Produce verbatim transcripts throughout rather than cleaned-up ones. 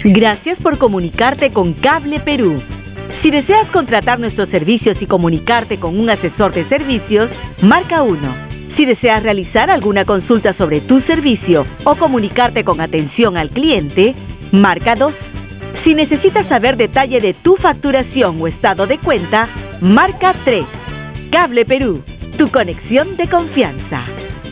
Gracias por comunicarte con Cable Perú. Si deseas contratar nuestros servicios y comunicarte con un asesor de servicios, marca uno. Si deseas realizar alguna consulta sobre tu servicio o comunicarte con atención al cliente, marca dos. Si necesitas saber detalle de tu facturación o estado de cuenta, marca tres. Cable Perú, tu conexión de confianza.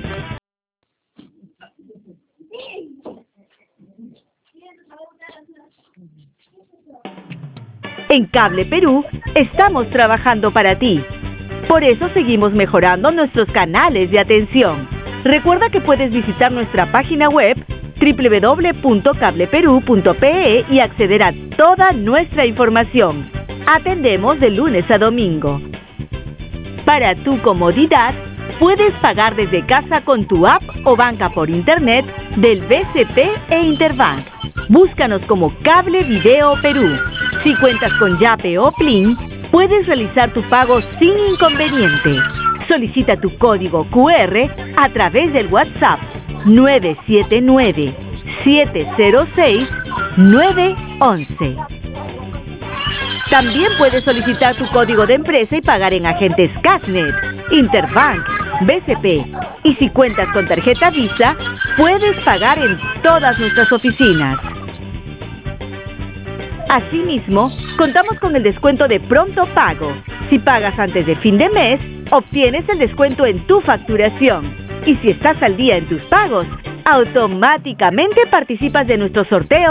En Cable Perú estamos trabajando para ti. Por eso seguimos mejorando nuestros canales de atención. Recuerda que puedes visitar nuestra página web doble u doble u doble u punto cable perú punto pe e y acceder a toda nuestra información. Atendemos de lunes a domingo. Para tu comodidad, puedes pagar desde casa con tu app o banca por internet del B C P e Interbank. Búscanos como Cable Video Perú. Si cuentas con Yape o Plin, puedes realizar tu pago sin inconveniente. Solicita tu código cu erre a través del WhatsApp nueve siete nueve, siete cero seis, nueve once. También puedes solicitar tu código de empresa y pagar en agentes Cashnet, Interbank, B C P. Y si cuentas con tarjeta Visa, puedes pagar en todas nuestras oficinas. Asimismo, contamos con el descuento de pronto pago. Si pagas antes de fin de mes, obtienes el descuento en tu facturación. Y si estás al día en tus pagos, automáticamente participas de nuestro sorteo